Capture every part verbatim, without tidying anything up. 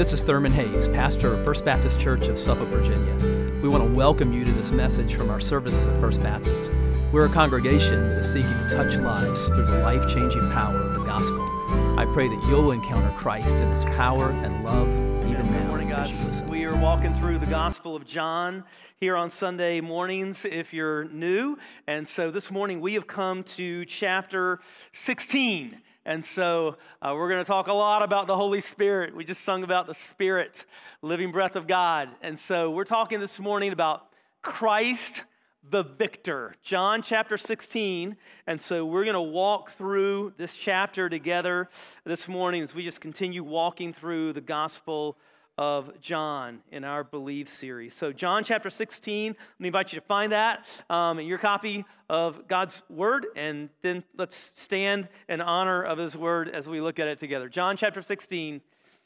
This is Thurman Hayes, pastor of First Baptist Church of Suffolk, Virginia. We want to welcome you to this message from our services at First Baptist. We're a congregation that is seeking to touch lives through the life-changing power of the gospel. I pray that you'll encounter Christ in his power and love even yeah, now. Good morning, guys. We are walking through the Gospel of John here on Sunday mornings if you're new. And so this morning we have come to chapter sixteen. And so uh, we're going to talk a lot about the Holy Spirit. We just sung about the Spirit, living breath of God. And so we're talking this morning about Christ the victor, John chapter sixteen. And so we're going to walk through this chapter together this morning as we just continue walking through the Gospel of John in our Believe series. So John chapter sixteen, let me invite you to find that um, in your copy of God's Word, and then let's stand in honor of His Word as we look at it together. John chapter sixteen,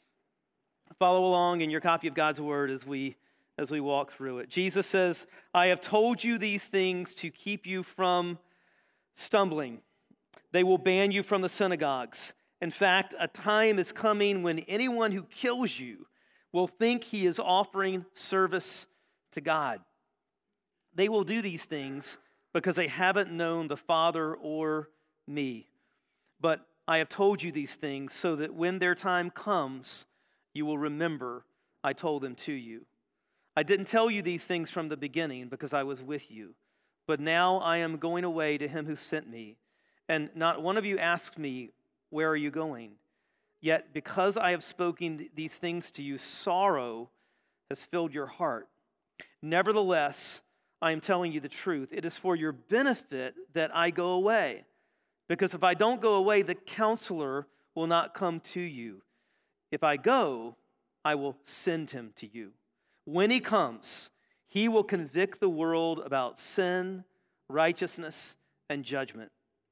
follow along in your copy of God's Word as we as we walk through it. Jesus says, I have told you these things to keep you from stumbling. They will ban you from the synagogues. In fact, a time is coming when anyone who kills you will think he is offering service to God. They will do these things because they haven't known the Father or me. But I have told you these things so that when their time comes, you will remember I told them to you. I didn't tell you these things from the beginning because I was with you. But now I am going away to him who sent me. And not one of you asked me, where are you going? Yet because I have spoken these things to you, sorrow has filled your heart. Nevertheless, I am telling you the truth. It is for your benefit that I go away. Because if I don't go away, the counselor will not come to you. If I go, I will send him to you. When he comes, he will convict the world about sin, righteousness, and judgment.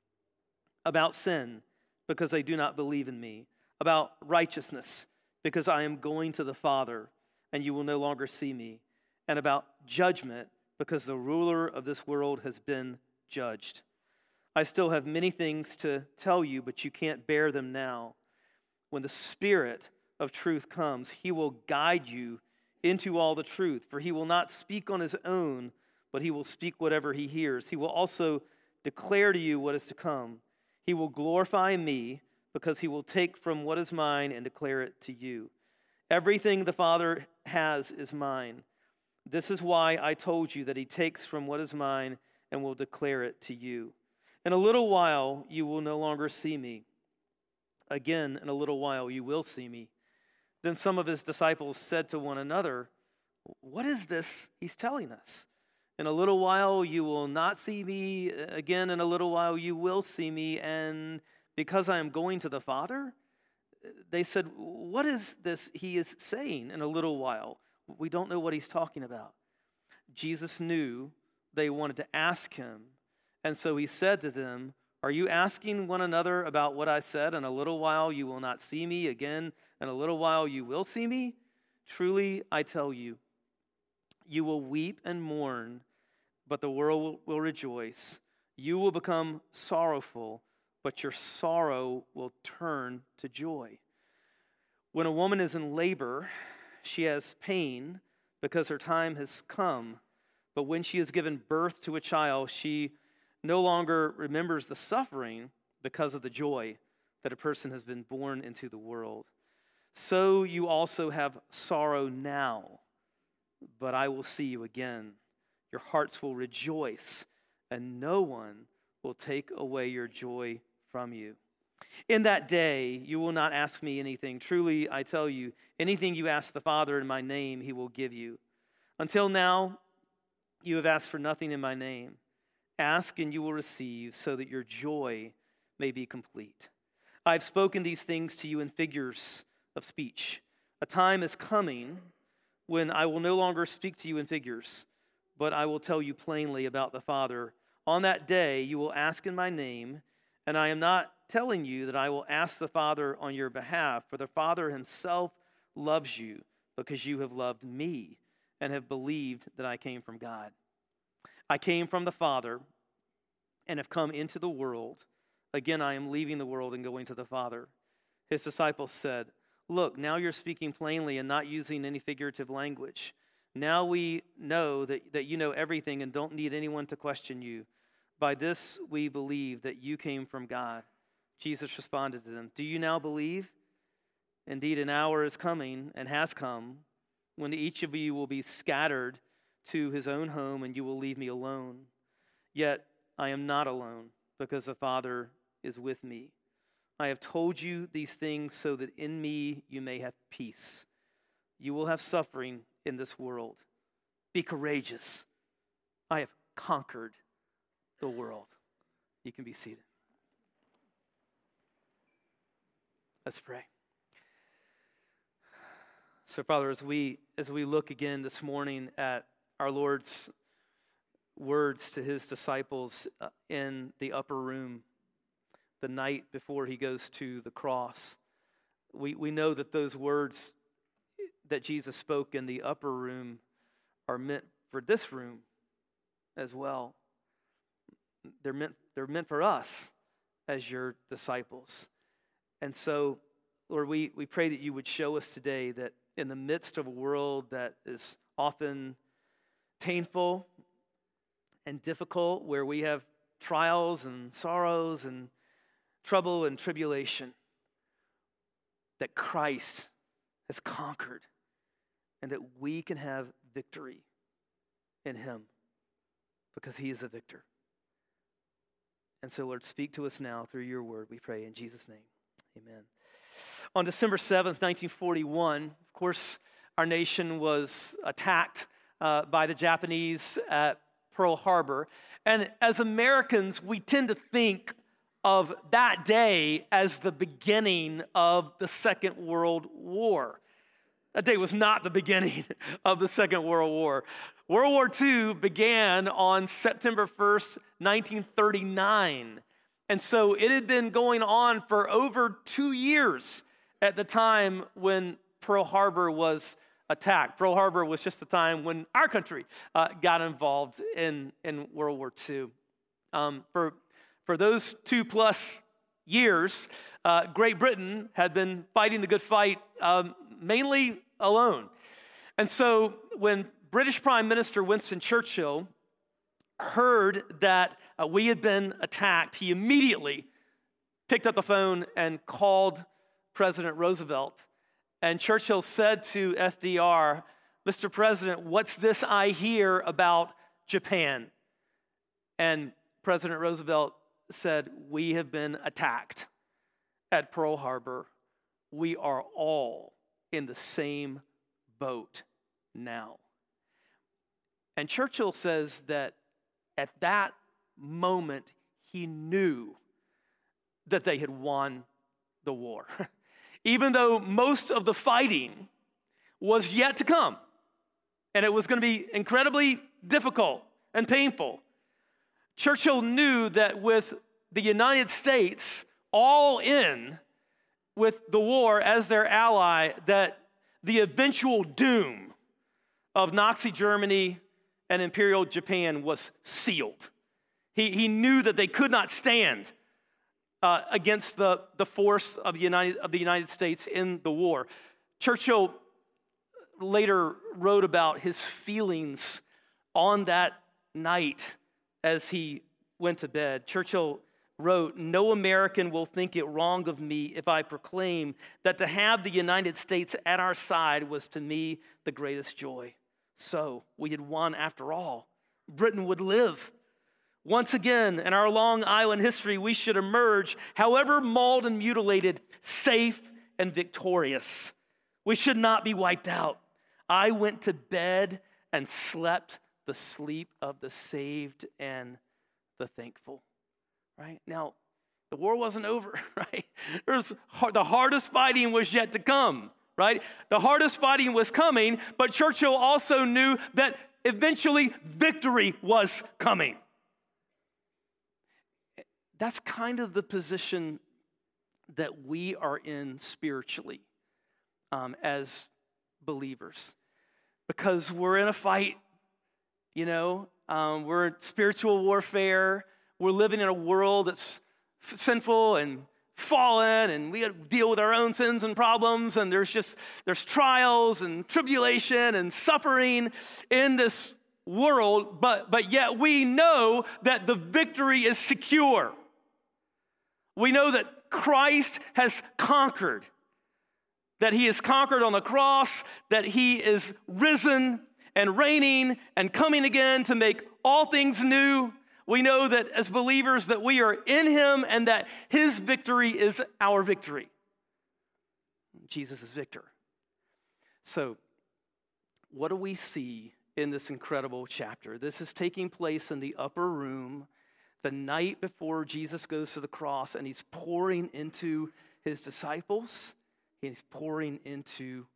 About sin, because they do not believe in me. About righteousness, because I am going to the Father, and you will no longer see me. And about judgment, because the ruler of this world has been judged. I still have many things to tell you, but you can't bear them now. When the Spirit of truth comes, he will guide you into all the truth, for he will not speak on his own, but he will speak whatever he hears. He will also declare to you what is to come. He will glorify me, because he will take from what is mine and declare it to you. Everything the Father has is mine. This is why I told you that he takes from what is mine and will declare it to you. In a little while you will no longer see me. Again, in a little while you will see me. Then some of his disciples said to one another, what is this he's telling us? In a little while you will not see me. Again, in a little while you will see me. And because I am going to the Father? They said, what is this he is saying in a little while? We don't know what he's talking about. Jesus knew they wanted to ask him. And so he said to them, are you asking one another about what I said? In a little while you will not see me. Again, in a little while you will see me. Truly, I tell you, you will weep and mourn, but the world will rejoice. You will become sorrowful, but your sorrow will turn to joy. When a woman is in labor, she has pain because her time has come. But when she has given birth to a child, she no longer remembers the suffering because of the joy that a person has been born into the world. So you also have sorrow now, but I will see you again. Your hearts will rejoice, and no one will take away your joy from you. In that day, you will not ask me anything. Truly, I tell you, anything you ask the Father in my name, he will give you. Until now, you have asked for nothing in my name. Ask and you will receive, so that your joy may be complete. I have spoken these things to you in figures of speech. A time is coming when I will no longer speak to you in figures, but I will tell you plainly about the Father. On that day, you will ask in my name, and I am not telling you that I will ask the Father on your behalf, for the Father himself loves you because you have loved me and have believed that I came from God. I came from the Father and have come into the world. Again, I am leaving the world and going to the Father. His disciples said, Look, now you're speaking plainly and not using any figurative language. Now we know that, that you know everything and don't need anyone to question you. By this we believe that you came from God." Jesus responded to them, "Do you now believe? Indeed, an hour is coming and has come when each of you will be scattered to his own home and you will leave me alone. Yet I am not alone, because the Father is with me. I have told you these things so that in me you may have peace. You will have suffering in this world. Be courageous. I have conquered the world." You can be seated. Let's pray. So, Father, as we as we look again this morning at our Lord's words to his disciples in the upper room, the night before he goes to the cross, we, we know that those words that Jesus spoke in the upper room are meant for this room as well. They're meant, they're meant for us as your disciples. And so, Lord, we, we pray that you would show us today that in the midst of a world that is often painful and difficult, where we have trials and sorrows and trouble and tribulation, that Christ has conquered and that we can have victory in him because he is a victor. And so, Lord, speak to us now through your word, we pray in Jesus' name. Amen. On December seventh, nineteen forty-one, of course, our nation was attacked uh, by the Japanese at Pearl Harbor. And as Americans, we tend to think of that day as the beginning of the Second World War. That day was not the beginning of the Second World War. World War Two began on September first, nineteen thirty-nine. And so it had been going on for over two years at the time when Pearl Harbor was attacked. Pearl Harbor was just the time when our country uh, got involved in, in World War Two. Um, for, for those two plus years, uh, Great Britain had been fighting the good fight um, mainly alone. And so when British Prime Minister Winston Churchill heard that uh, we had been attacked, he immediately picked up the phone and called President Roosevelt. And Churchill said to F D R, "Mister President, what's this I hear about Japan?" And President Roosevelt said, "We have been attacked at Pearl Harbor. We are all in the same boat now." And Churchill says that at that moment, he knew that they had won the war. Even though most of the fighting was yet to come, and it was going to be incredibly difficult and painful, Churchill knew that with the United States all in with the war as their ally, that the eventual doom of Nazi Germany and Imperial Japan was sealed. He, he knew that they could not stand uh, against the, the force of the, United, of the United States in the war. Churchill later wrote about his feelings on that night as he went to bed. Churchill wrote, "No American will think it wrong of me if I proclaim that to have the United States at our side was to me the greatest joy. So we had won after all. Britain would live. Once again, in our long island history, we should emerge, however mauled and mutilated, safe and victorious. We should not be wiped out. I went to bed and slept the sleep of the saved and the thankful." Right? Now, the war wasn't over, right? There's, the hardest fighting was yet to come, right? The hardest fighting was coming, but Churchill also knew that eventually victory was coming. That's kind of the position that we are in spiritually um, as believers, because we're in a fight, you know, um, we're in spiritual warfare. We're living in a world that's sinful and fallen and we got to deal with our own sins and problems, and there's just, there's trials and tribulation and suffering in this world, but, but yet we know that the victory is secure. We know that Christ has conquered, that he is conquered on the cross, that he is risen and reigning and coming again to make all things new. We know that as believers that we are in him and that his victory is our victory. Jesus is victor. So what do we see in this incredible chapter? This is taking place in the upper room the night before Jesus goes to the cross, and he's pouring into his disciples, and he's pouring into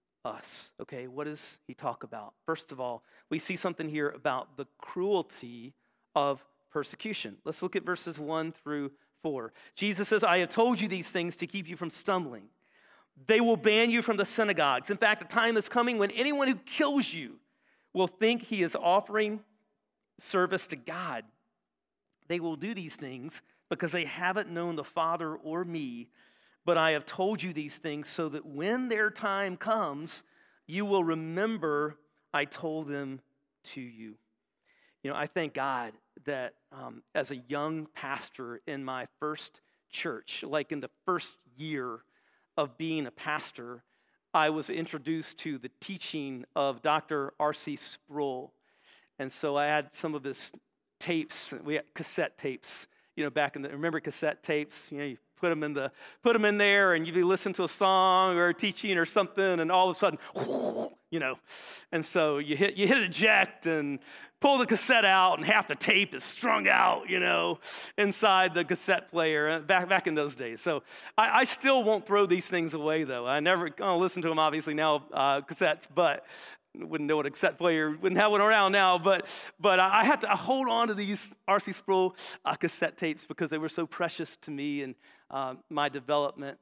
us. Okay, what does he talk about? First of all, we see something here about the cruelty of persecution. Let's look at verses one through four. Jesus says, I have told you these things to keep you from stumbling. They will ban you from the synagogues. In fact, a time is coming when anyone who kills you will think he is offering service to God. They will do these things because they haven't known the Father or me, but I have told you these things so that when their time comes, you will remember I told them to you. You know, I thank God that um, as a young pastor in my first church, like in the first year of being a pastor, I was introduced to the teaching of Doctor R C Sproul. And so I had some of his tapes. We had cassette tapes, you know, back in the, remember cassette tapes? You know, you put them in the, put them in there and you'd be listening to a song or a teaching or something, and all of a sudden, you know, and so you hit, you hit eject and pull the cassette out, and half the tape is strung out, you know, inside the cassette player back back in those days. So I, I still won't throw these things away, though. I never, I don't listen to them, obviously, now, uh, cassettes, but wouldn't know what a cassette player, wouldn't have one around now, but but I had to hold on to these R C Sproul uh, cassette tapes because they were so precious to me and uh, my development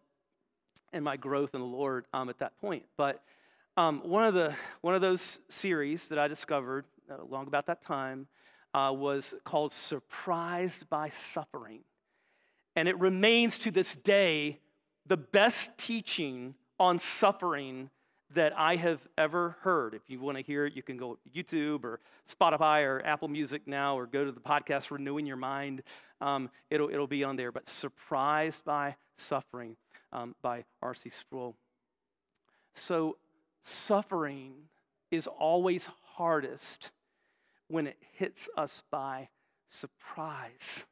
and my growth in the Lord um, at that point. But um, one of the one of those series that I discovered uh, long about that time uh, was called Surprised by Suffering. And it remains to this day the best teaching on suffering that I have ever heard. If you want to hear it, you can go to YouTube or Spotify or Apple Music now, or go to the podcast Renewing Your Mind. Um, it'll, it'll be on there. But Surprised by Suffering um, by R C Sproul. So suffering is always hardest when it hits us by surprise.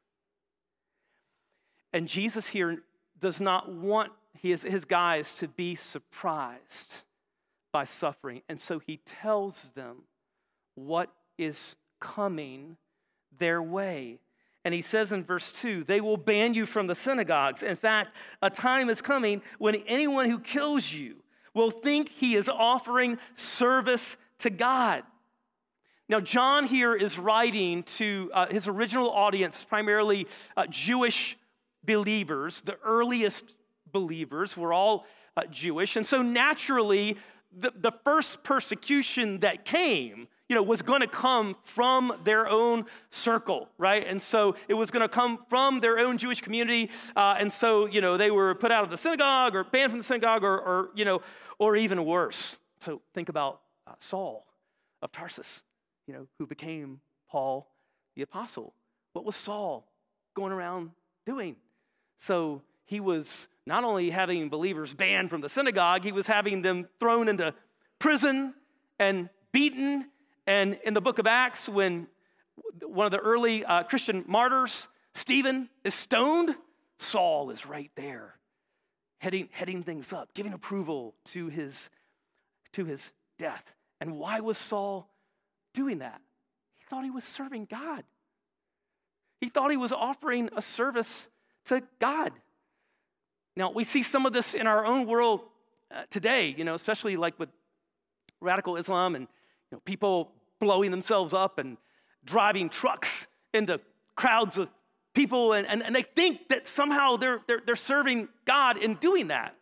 And Jesus here does not want his, his guys to be surprised by suffering. And so he tells them what is coming their way. And he says in verse two, they will ban you from the synagogues. In fact, a time is coming when anyone who kills you will think he is offering service to God. Now, John here is writing to uh, his original audience, primarily uh, Jewish believers. The earliest believers were all uh, Jewish. And so naturally, the, the first persecution that came, you know, was going to come from their own circle, right? And so it was going to come from their own Jewish community. Uh, and so, you know, they were put out of the synagogue or banned from the synagogue or, or you know, or even worse. So think about uh, Saul of Tarsus, you know, who became Paul the apostle. What was Saul going around doing? So he was not only having believers banned from the synagogue, he was having them thrown into prison and beaten. And in the book of Acts, when one of the early uh, Christian martyrs, Stephen, is stoned, Saul is right there, heading, heading things up, giving approval to his, to his death. And why was Saul doing that? He thought he was serving God. He thought he was offering a service to God. Now, we see some of this in our own world uh, today, you know, especially like with radical Islam and you know, people blowing themselves up and driving trucks into crowds of people, and, and, and they think that somehow they're, they're, they're serving God in doing that.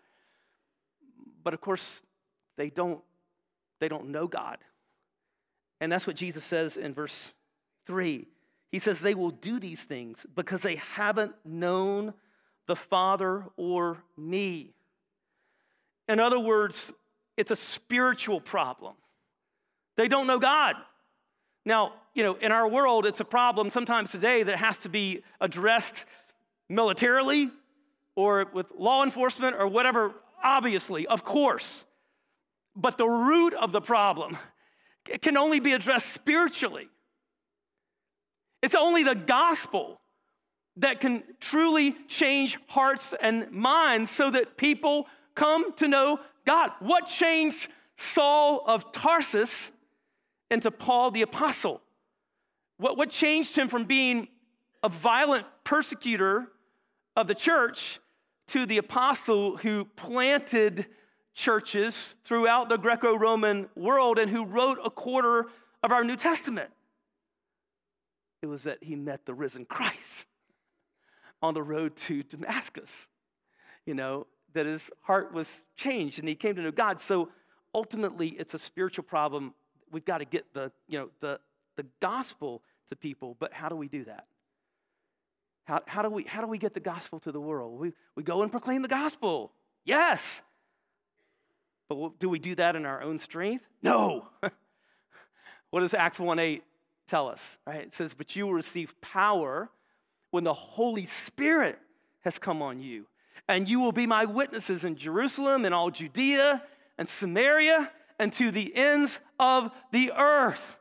But of course, they don't, they don't know God. And that's what Jesus says in verse three. He says they will do these things because they haven't known the Father or me. In other words, it's a spiritual problem. They don't know God. Now, you know, in our world, it's a problem sometimes today that has to be addressed militarily or with law enforcement or whatever, obviously, of course. But the root of the problem can only be addressed spiritually. It's only the gospel that can truly change hearts and minds so that people come to know God. What changed Saul of Tarsus into Paul the Apostle? What, what changed him from being a violent persecutor of the church to the apostle who planted churches throughout the Greco-Roman world and who wrote a quarter of our New Testament? It was that he met the risen Christ on the road to Damascus, you know, that his heart was changed and he came to know God. So ultimately, it's a spiritual problem. We've got to get the, you know, the, the gospel to people, but how do we do that? How, how do we how do we get the gospel to the world? We, we go and proclaim the gospel. Yes. But do we do that in our own strength? No. What does Acts one eight tell us? Right? It says, but you will receive power when the Holy Spirit has come on you. And you will be my witnesses in Jerusalem and all Judea and Samaria and to the ends of the earth.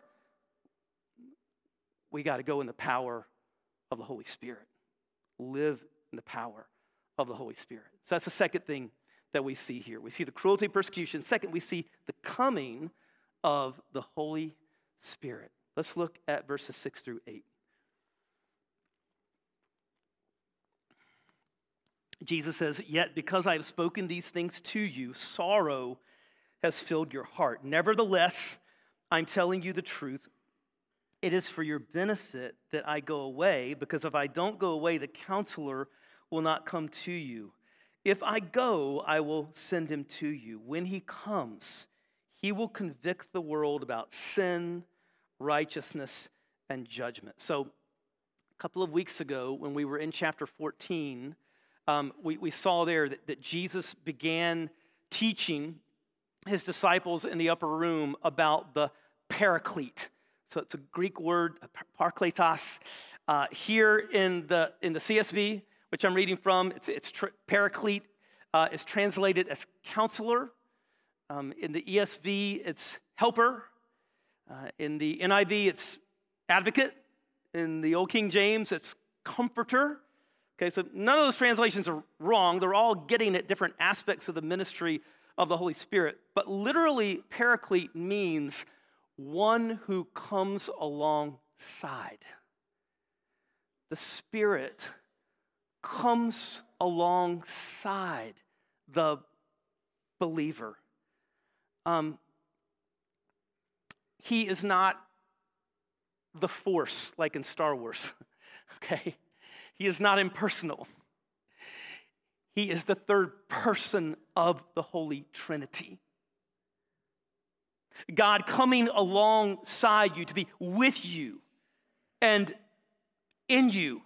We got to go in the power of the Holy Spirit. Live in the power of the Holy Spirit. So that's the second thing that we see here. We see the cruelty, persecution. Second, we see the coming of the Holy Spirit. Let's look at verses six through eight. Jesus says, yet because I have spoken these things to you, sorrow has filled your heart. Nevertheless, I'm telling you the truth. It is for your benefit that I go away, because if I don't go away, the counselor will not come to you. If I go, I will send him to you. When he comes, he will convict the world about sin, righteousness, and judgment. So a couple of weeks ago, when we were in chapter fourteen, um, we, we saw there that, that Jesus began teaching his disciples in the upper room about the paraclete. So it's a Greek word, parakletos. Uh, here in the in the C S V, which I'm reading from, it's, it's tra- paraclete uh, is translated as counselor. Um, in the E S V, it's helper. Uh, in the N I V, it's advocate. In the Old King James, it's comforter. Okay, so none of those translations are wrong. They're all getting at different aspects of the ministry of the Holy Spirit. But literally, paraclete means one who comes alongside. The Spirit comes alongside the believer. Um, he is not the Force like in Star Wars, okay? He is not impersonal. He is the third person of the Holy Trinity. God coming alongside you to be with you and in you.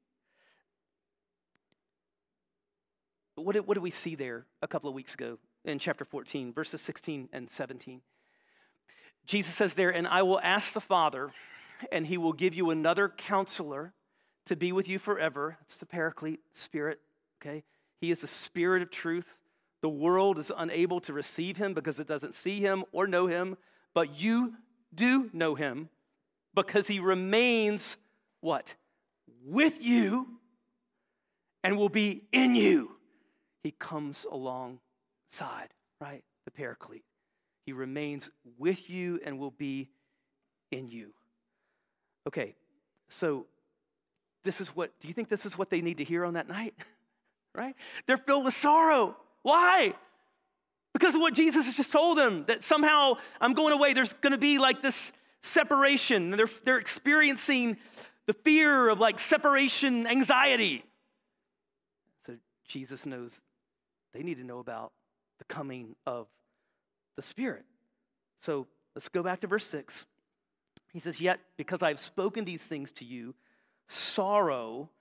What did, what did we see there a couple of weeks ago in chapter fourteen, verses sixteen and seventeen? Jesus says there, and I will ask the Father, and he will give you another counselor to be with you forever. It's the Paraclete Spirit, okay? He is the Spirit of truth. The world is unable to receive him because it doesn't see him or know him, but you do know him because he remains, what? With you and will be in you. He comes alongside, right? The Paraclete. He remains with you and will be in you. Okay, so this is what, do you think this is what they need to hear on that night? Right? They're filled with sorrow. Why? Because of what Jesus has just told them, that somehow I'm going away. There's going to be like this separation. They're, they're experiencing the fear of like separation anxiety. So Jesus knows they need to know about the coming of the Spirit. So let's go back to verse six. He says, yet because I've spoken these things to you, sorrow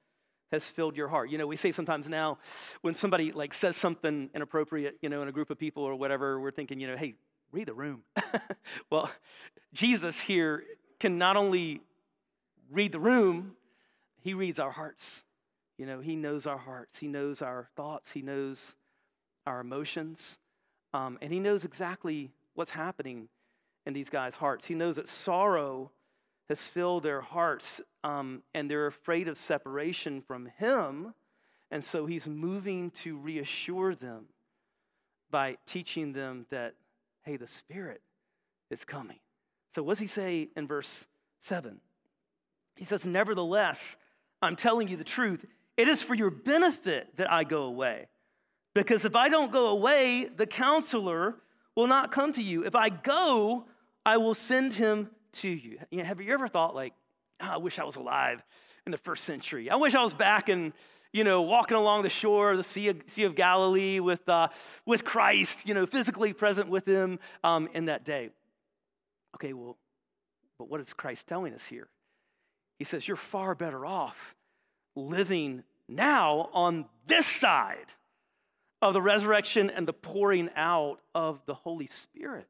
has filled your heart. You know, we say sometimes now when somebody like says something inappropriate, you know, in a group of people or whatever, we're thinking, you know, hey, read the room. Well, Jesus here can not only read the room, he reads our hearts. You know, he knows our hearts. He knows our thoughts. He knows our emotions. Um, and he knows exactly what's happening in these guys' hearts. He knows that sorrow has filled their hearts, um, and they're afraid of separation from him. And so he's moving to reassure them by teaching them that, hey, the Spirit is coming. So what does he say in verse seven? He says, nevertheless, I'm telling you the truth. It is for your benefit that I go away. Because if I don't go away, the counselor will not come to you. If I go, I will send him to you. You know, have you ever thought like, oh, I wish I was alive in the first century. I wish I was back in, you know, walking along the shore of the Sea of, sea of Galilee with, uh, with Christ, you know, physically present with him um, in that day. Okay, well, but what is Christ telling us here? He says, you're far better off living now on this side of the resurrection and the pouring out of the Holy Spirit.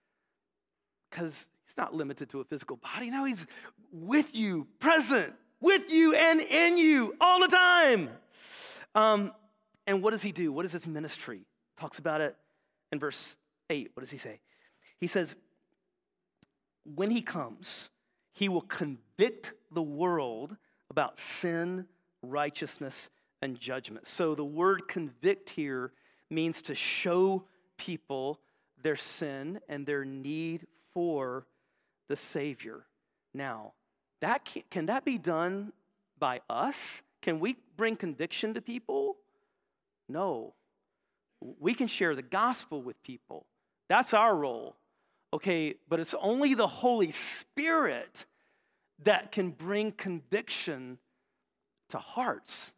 Because he's not limited to a physical body. Now he's with you, present, with you and in you all the time. Um, and what does he do? What is his ministry? Talks about it in verse eight. What does he say? He says, when he comes, he will convict the world about sin, righteousness, and judgment. So the word convict here means to show people their sin and their need for the Savior. Now, that can, can that be done by us? Can we bring conviction to people? No. We can share the gospel with people. That's our role. Okay, but it's only the Holy Spirit that can bring conviction to hearts.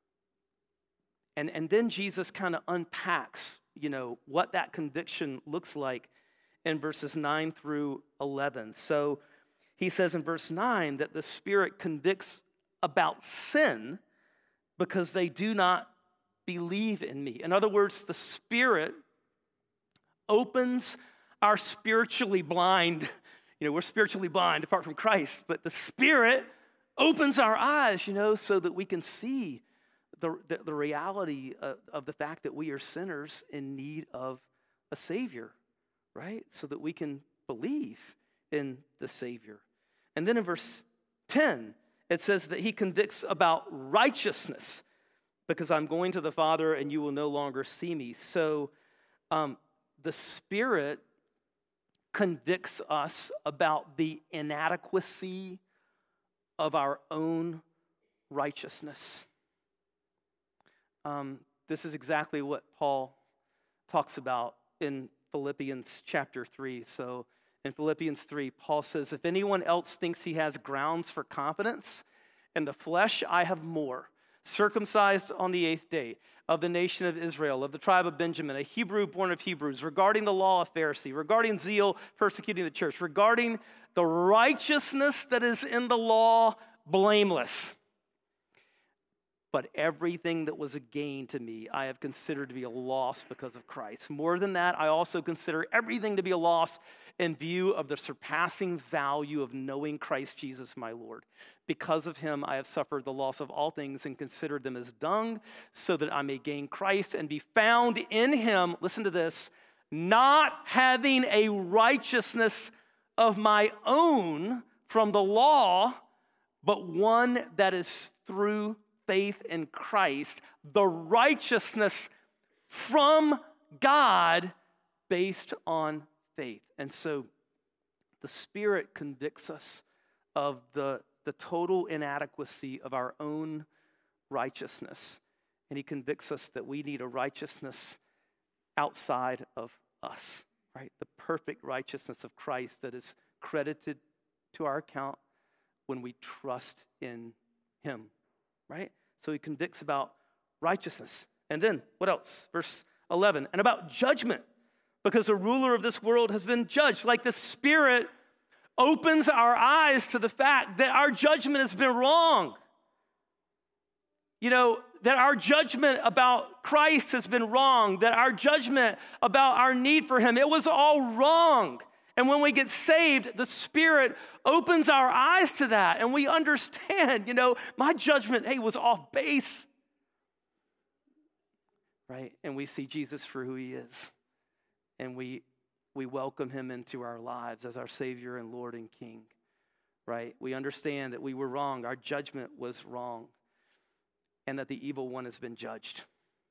And, and then Jesus kind of unpacks, you know, what that conviction looks like in verses nine through eleven. So he says in verse nine that the Spirit convicts about sin because they do not believe in me. In other words, the Spirit opens our spiritually blind, you know, we're spiritually blind apart from Christ, but the Spirit opens our eyes, you know, so that we can see the, the, the reality of, of the fact that we are sinners in need of a Savior, right? So that we can believe in the Savior. And then in verse ten, it says that he convicts about righteousness because I'm going to the Father and you will no longer see me. So um, the Spirit convicts us about the inadequacy of our own righteousness. Um, this is exactly what Paul talks about in Philippians chapter three. So in Philippians three, Paul says, if anyone else thinks he has grounds for confidence, in the flesh I have more. Circumcised on the eighth day, of the nation of Israel, of the tribe of Benjamin, a Hebrew born of Hebrews, regarding the law of Pharisee, regarding zeal, persecuting the church, regarding the righteousness that is in the law, blameless. But everything that was a gain to me, I have considered to be a loss because of Christ. More than that, I also consider everything to be a loss in view of the surpassing value of knowing Christ Jesus, my Lord. Because of him, I have suffered the loss of all things and considered them as dung, so that I may gain Christ and be found in him, listen to this, not having a righteousness of my own from the law, but one that is through faith in Christ, the righteousness from God based on faith. And so the Spirit convicts us of the, the total inadequacy of our own righteousness. And he convicts us that we need a righteousness outside of us, right? The perfect righteousness of Christ that is credited to our account when we trust in him, right? So he convicts about righteousness. And then, what else? Verse eleven, and about judgment, because the ruler of this world has been judged. Like the Spirit opens our eyes to the fact that our judgment has been wrong. You know, that our judgment about Christ has been wrong, that our judgment about our need for him, it was all wrong. And when we get saved, the Spirit opens our eyes to that, and we understand, you know, my judgment, hey, was off base. Right? And we see Jesus for who he is. And we we welcome him into our lives as our Savior and Lord and King. Right? We understand that we were wrong. Our judgment was wrong. And that the evil one has been judged.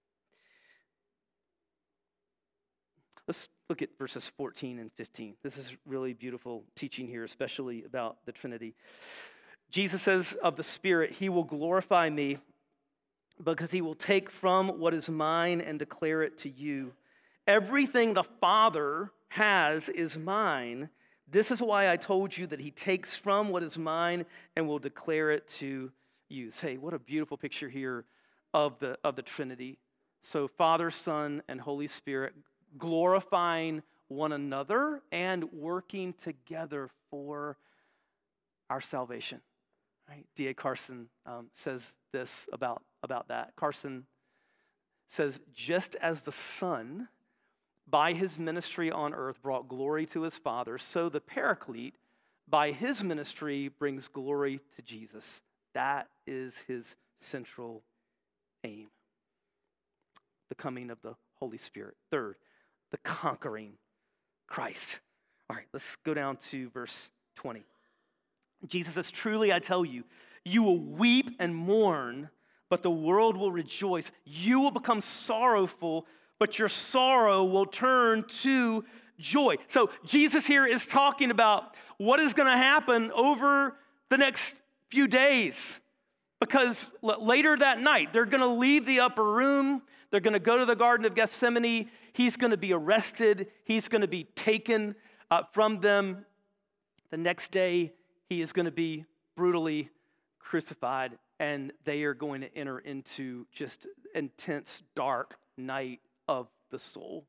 Let's look at verses fourteen and fifteen. This is really beautiful teaching here, especially about the Trinity. Jesus says of the Spirit, he will glorify me because he will take from what is mine and declare it to you. Everything the Father has is mine. This is why I told you that he takes from what is mine and will declare it to you. Hey, what a beautiful picture here of the, of the Trinity. So Father, Son, and Holy Spirit glorifying one another and working together for our salvation. Right? D A Carson um, says this about, about that. Carson says, just as the Son, by his ministry on earth, brought glory to his Father, so the Paraclete, by his ministry, brings glory to Jesus. That is his central aim. The coming of the Holy Spirit. Third, the conquering Christ. All right, let's go down to verse twenty. Jesus says, truly I tell you, you will weep and mourn, but the world will rejoice. You will become sorrowful, but your sorrow will turn to joy. So Jesus here is talking about what is going to happen over the next few days. Because later that night, they're going to leave the upper room. They're going to go to the Garden of Gethsemane. He's going to be arrested. He's going to be taken uh, from them. The next day, he is going to be brutally crucified, and they are going to enter into just intense, dark night of the soul.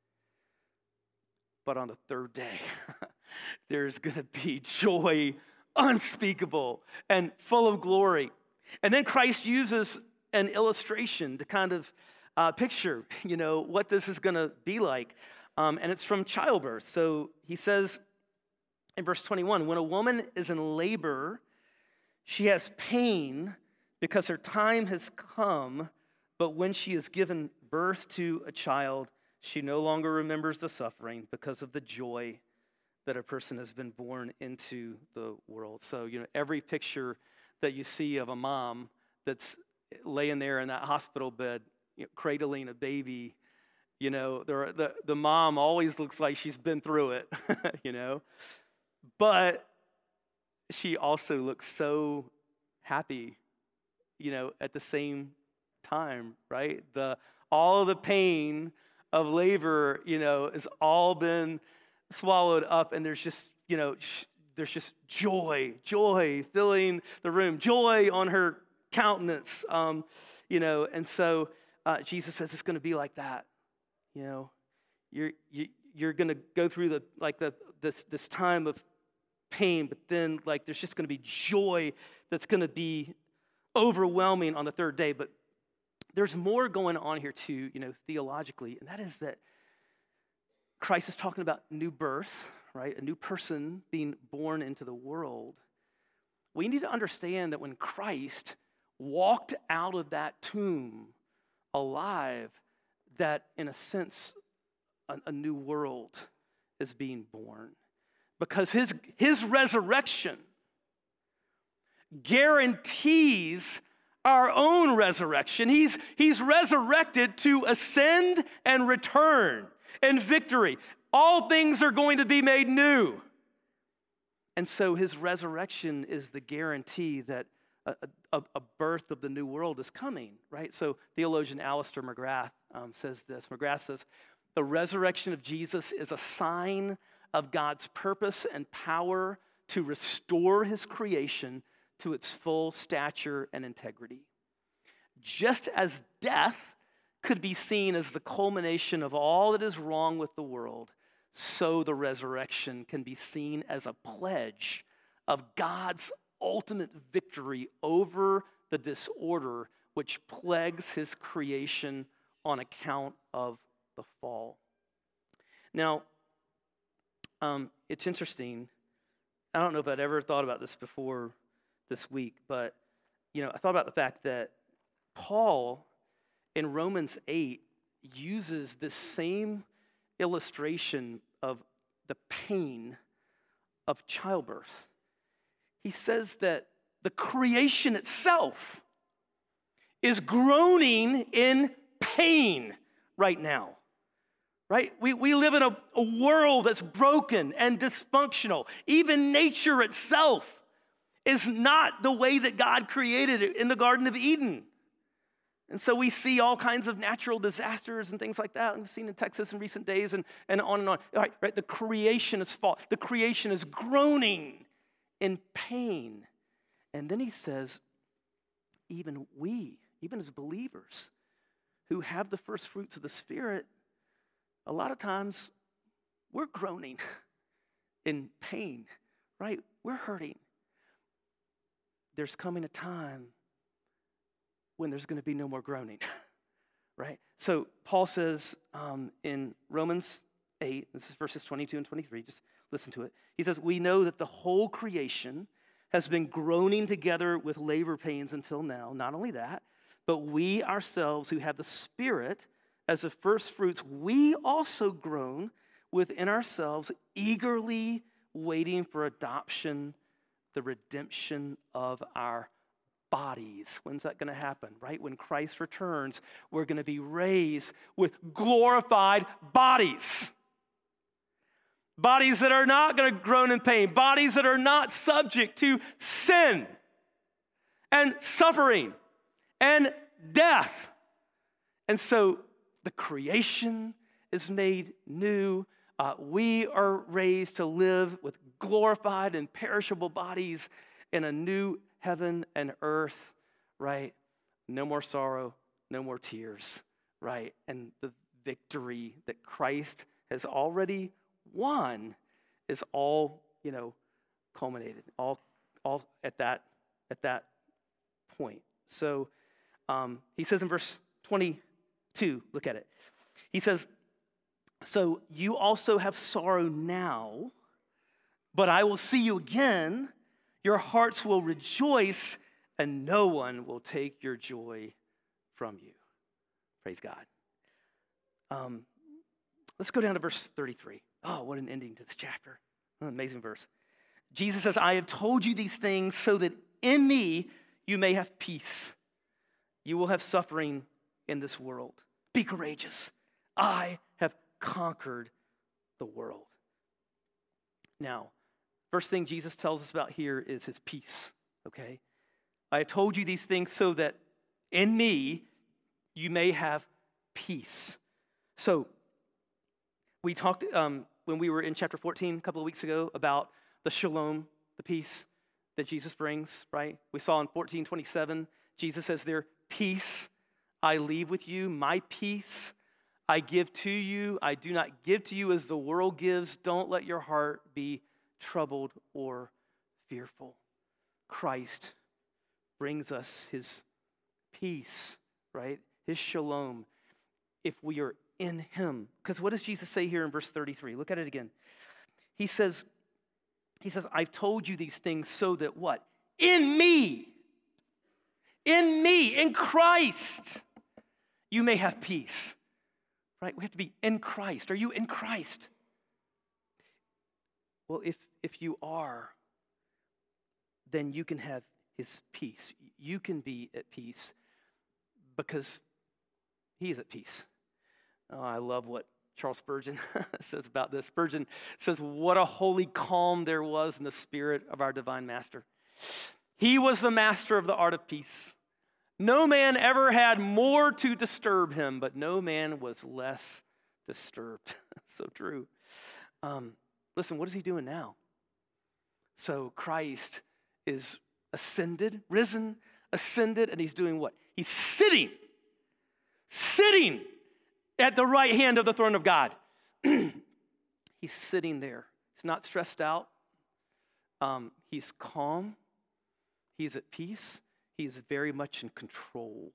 But on the third day, there's going to be joy unspeakable and full of glory. And then Christ uses an illustration to kind of uh, picture, you know, what this is going to be like. Um, and it's from childbirth. So he says in verse twenty-one, when a woman is in labor, she has pain because her time has come, but when she has given birth to a child, she no longer remembers the suffering because of the joy that a person has been born into the world. So, you know, every picture that you see of a mom that's laying there in that hospital bed, you know, cradling a baby, you know, the, the, the mom always looks like she's been through it, you know. But she also looks so happy, you know, at the same time, right? The all the pain of labor, you know, has all been swallowed up, and there's just, you know, sh- there's just joy, joy filling the room, joy on her countenance, um, you know, and so uh, Jesus says it's going to be like that, you know, you're you, you're going to go through the like the this this time of pain, but then like there's just going to be joy that's going to be overwhelming on the third day. But there's more going on here too, you know, theologically, and that is that Christ is talking about new birth, right? A new person being born into the world. We need to understand that when Christ walked out of that tomb alive, that in a sense, a, a new world is being born. Because his, his resurrection guarantees our own resurrection. He's, he's resurrected to ascend and return in victory. All things are going to be made new. And so his resurrection is the guarantee that a, a, a birth of the new world is coming, right? So theologian Alistair McGrath um, says this. McGrath says, the resurrection of Jesus is a sign of God's purpose and power to restore his creation to its full stature and integrity. Just as death could be seen as the culmination of all that is wrong with the world, so the resurrection can be seen as a pledge of God's ultimate victory over the disorder which plagues his creation on account of the fall. Now, um, it's interesting. I don't know if I'd ever thought about this before this week, but you know, I thought about the fact that Paul in Romans eight uses this same illustration of the pain of childbirth. He says that the creation itself is groaning in pain right now, right? We, we live in a, a world that's broken and dysfunctional. Even nature itself is not the way that God created it in the Garden of Eden. And so we see all kinds of natural disasters and things like that. We've seen in Texas in recent days and, and on and on. Right, right? The creation is fault. The creation is groaning in pain. And then he says, even we, even as believers who have the first fruits of the Spirit, a lot of times we're groaning in pain, right? We're hurting. There's coming a time when there's going to be no more groaning, right? So Paul says um, in Romans eight, this is verses twenty-two and twenty-three, just listen to it. He says, we know that the whole creation has been groaning together with labor pains until now. Not only that, but we ourselves who have the Spirit as the first fruits, we also groan within ourselves, eagerly waiting for adoption, the redemption of our bodies. When's that going to happen, right? When Christ returns, we're going to be raised with glorified bodies. Bodies that are not going to groan in pain. Bodies that are not subject to sin and suffering and death. And so the creation is made new. Uh, we are raised to live with glorified and perishable bodies in a new heaven and earth, right? No more sorrow, no more tears, right? And the victory that Christ has already won is all, you know, culminated, all, all at that, at that point. So um, he says in verse twenty-two, look at it. He says, so you also have sorrow now, but I will see you again. Your hearts will rejoice, and no one will take your joy from you. Praise God. Um, let's go down to verse thirty-three. Oh, what an ending to this chapter. What an amazing verse. Jesus says, I have told you these things so that in me you may have peace. You will have suffering in this world. Be courageous. I have conquered the world. Now, first thing Jesus tells us about here is his peace, okay? I have told you these things so that in me you may have peace. So we talked um, when we were in chapter fourteen a couple of weeks ago about the shalom, the peace that Jesus brings, right? We saw in fourteen twenty-seven, Jesus says there, peace I leave with you, my peace I give to you. I do not give to you as the world gives. Don't let your heart be troubled or fearful. Christ brings us his peace, right? His shalom, if we are in him. Because what does Jesus say here in verse thirty-three? Look at it again. He says, he says, I've told you these things so that what? In me, in me, in Christ, you may have peace, right? We have to be in Christ. Are you in Christ? Well, if if you are, then you can have his peace. You can be at peace because he is at peace. Oh, I love what Charles Spurgeon says about this. Spurgeon says, what a holy calm there was in the spirit of our divine master. He was the master of the art of peace. No man ever had more to disturb him, but no man was less disturbed. So true. Um, listen, what is he doing now? So Christ is ascended, risen, ascended, and he's doing what? He's sitting, sitting at the right hand of the throne of God. He's sitting there. He's not stressed out. Um, he's calm. He's at peace. He is very much in control.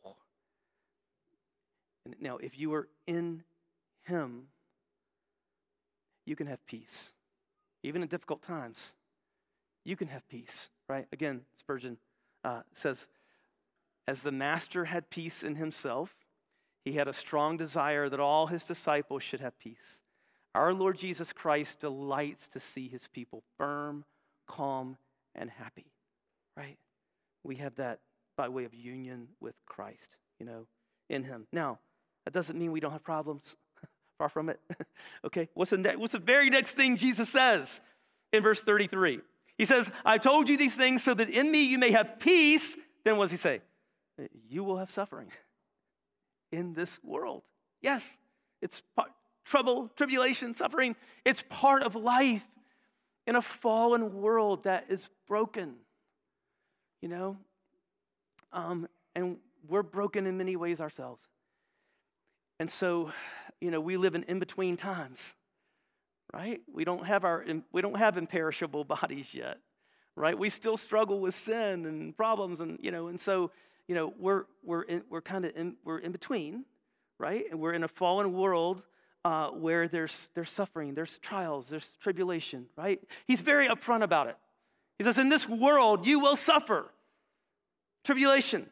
And now, if you are in him, you can have peace. Even in difficult times, you can have peace, right? Again, Spurgeon uh, says, as the master had peace in himself, he had a strong desire that all his disciples should have peace. Our Lord Jesus Christ delights to see his people firm, calm, and happy, right? We have that by way of union with Christ, you know, in him. Now, that doesn't mean we don't have problems. Far from it. Okay, what's the, ne- what's the very next thing Jesus says in verse thirty-three? He says, I told you these things so that in me you may have peace. Then what does he say? You will have suffering in this world. Yes, it's part, trouble, tribulation, suffering. It's part of life in a fallen world that is broken, you know? Um, and we're broken in many ways ourselves. And so, you know, we live in in-between times, right? We don't have our, we don't have imperishable bodies yet, right? We still struggle with sin and problems, and you know, and so, you know, we're we're in, we're kind of in, we're in between, right? And we're in a fallen world uh, where there's there's suffering, there's trials, there's tribulation, right? He's very upfront about it. He says, in this world you will suffer tribulation.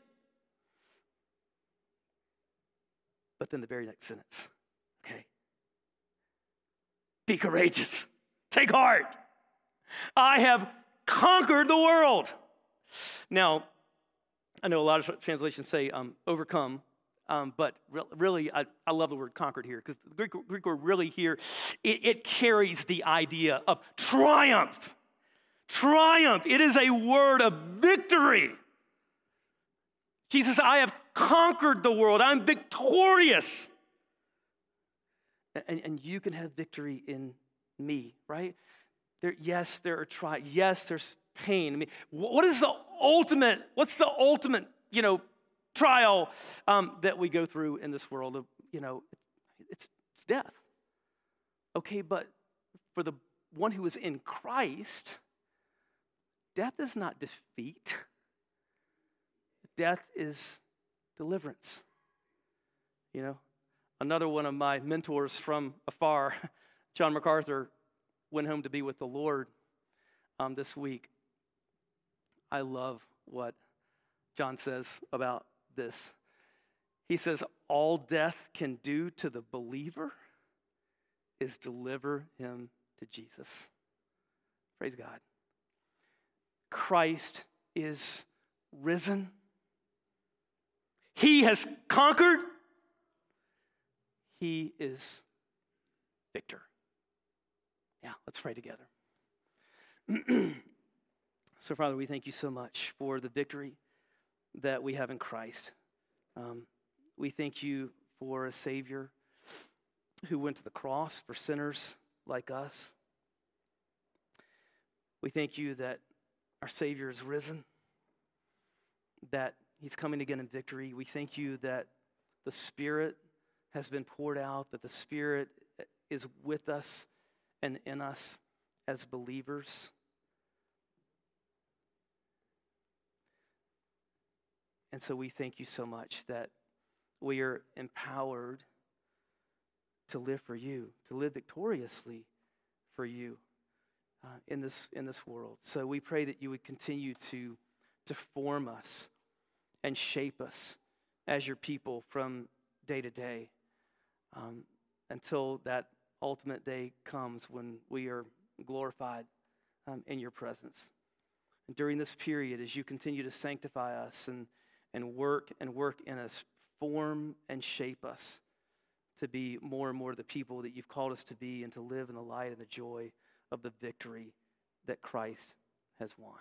But then the very next sentence, okay? Be courageous. Take heart. I have conquered the world. Now, I know a lot of translations say um, overcome, um, but re- really, I, I love the word conquered here, because the Greek, Greek word really here, it, it carries the idea of triumph. Triumph. It is a word of victory. Jesus, I have conquered the world. I'm victorious. And, and you can have victory in me, right? There, yes, there are trials. Yes, there's pain. I mean, what is the ultimate, what's the ultimate, you know, trial um, that we go through in this world? Of, you know, it's, it's death. Okay, but for the one who is in Christ, death is not defeat. Death is deliverance. You know, another one of my mentors from afar, John MacArthur, went home to be with the Lord um, this week. I love what John says about this. He says, all death can do to the believer is deliver him to Jesus. Praise God. Christ is risen. He has conquered. He is victor. Yeah, let's pray together. So, Father, we thank you so much for the victory that we have in Christ. Um, we thank you for a Savior who went to the cross for sinners like us. We thank you that our Savior is risen, that he's coming again in victory. We thank you that the Spirit has been poured out, that the Spirit is with us and in us as believers. And so we thank you so much that we are empowered to live for you, to live victoriously for you uh, in this in this world. So we pray that you would continue to, to form us and shape us as your people from day to day um, until that ultimate day comes when we are glorified um, in your presence. And during this period, as you continue to sanctify us and, and work and work in us, form and shape us to be more and more the people that you've called us to be and to live in the light and the joy of the victory that Christ has won.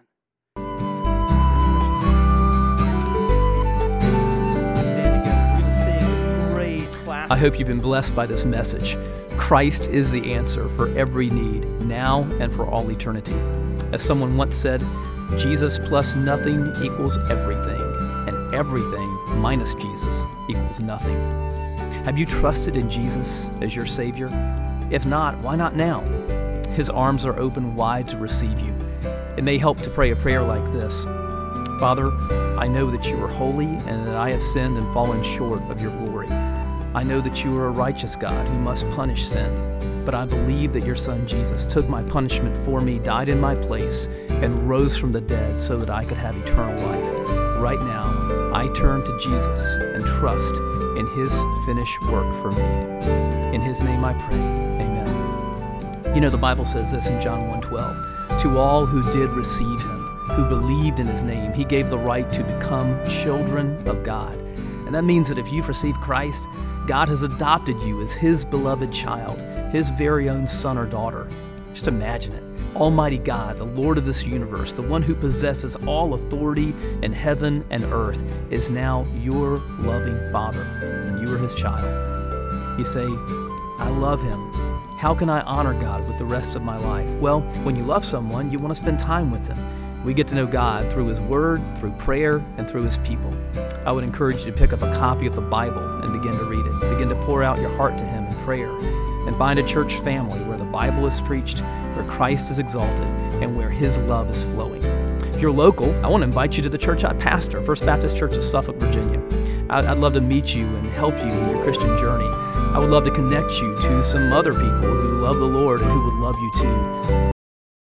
I hope you've been blessed by this message. Christ is the answer for every need, now and for all eternity. As someone once said, Jesus plus nothing equals everything, and everything minus Jesus equals nothing. Have you trusted in Jesus as your Savior? If not, why not now? His arms are open wide to receive you. It may help to pray a prayer like this. Father, I know that you are holy and that I have sinned and fallen short of your glory. I know that you are a righteous God who must punish sin, but I believe that your Son Jesus took my punishment for me, died in my place, and rose from the dead so that I could have eternal life. Right now, I turn to Jesus and trust in his finished work for me. In his name I pray, amen. You know, the Bible says this in John one twelve, to all who did receive him, who believed in his name, he gave the right to become children of God. And that means that if you've received Christ, God has adopted you as his beloved child, his very own son or daughter. Just imagine it. Almighty God, the Lord of this universe, the one who possesses all authority in heaven and earth, is now your loving Father, and you are his child. You say, I love him. How can I honor God with the rest of my life? Well, when you love someone, you want to spend time with them. We get to know God through his word, through prayer, and through his people. I would encourage you to pick up a copy of the Bible and begin to read it. Begin to pour out your heart to him in prayer. And find a church family where the Bible is preached, where Christ is exalted, and where his love is flowing. If you're local, I want to invite you to the church I pastor, First Baptist Church of Suffolk, Virginia. I'd love to meet you and help you in your Christian journey. I would love to connect you to some other people who love the Lord and who would love you too.